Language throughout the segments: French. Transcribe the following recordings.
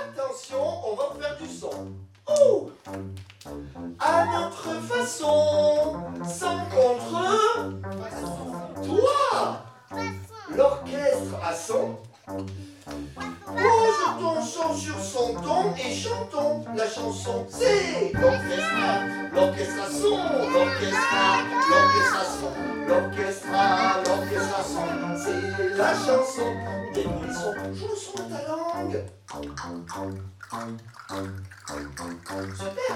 Attention, on va faire du son. Ouh! À notre façon, sans contre toi. L'orchestre à son. Pose ton son sur son ton et chantons la chanson. C'est l'orchestra, l'orchestration, l'orchestration, c'est la chanson des poissons. Joue le son de ta langue. Super.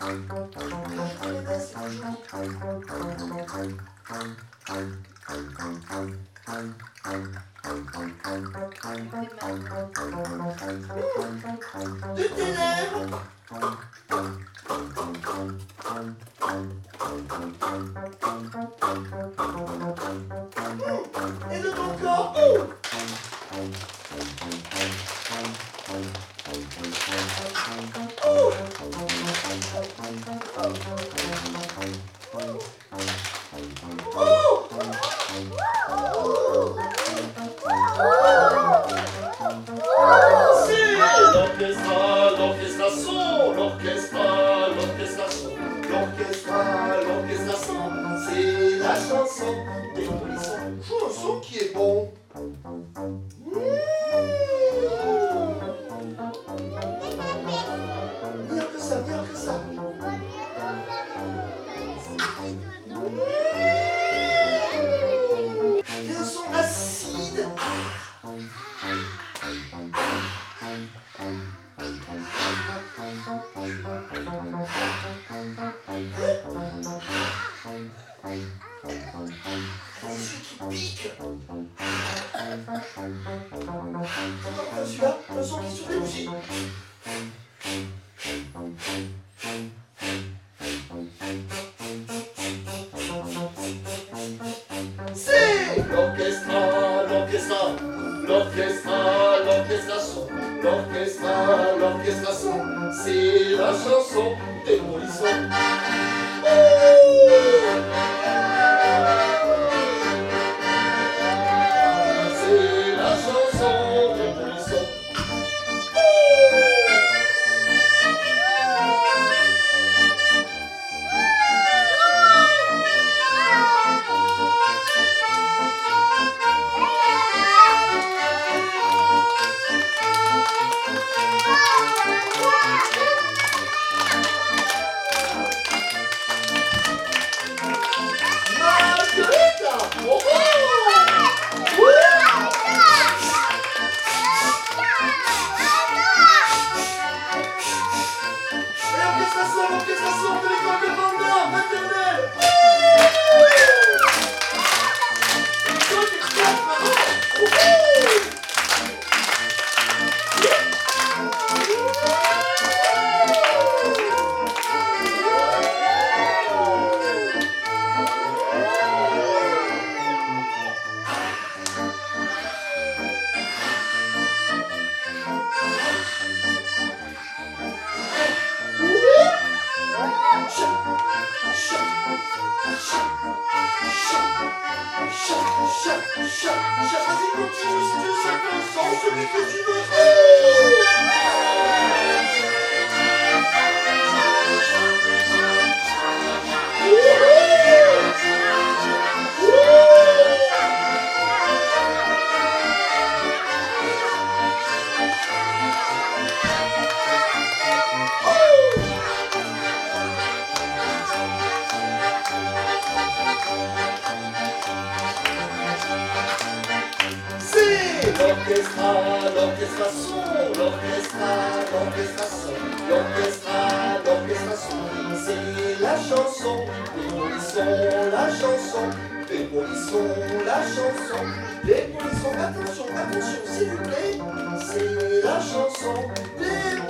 De tes lèvres. Et de ton corps. L'orchestration, c'est la chanson des polissons. Joue un son qui est bon. Meilleur que ça, meilleur que ça. Et un son acide. Celui qui pique. Celui-là, un son qui sur les bougies. C'est l'orchestration, c'est la chanson des polissons. C'est la chanson des polissons. L'orchestration de l'école de Vendôme maternelle. Vas-y, continue si tu veux, chacun sens celui que tu veux. L'orchestration, c'est la chanson des polissons, la chanson des polissons, la chanson des polissons. Attention, attention, s'il vous plaît, c'est la chanson des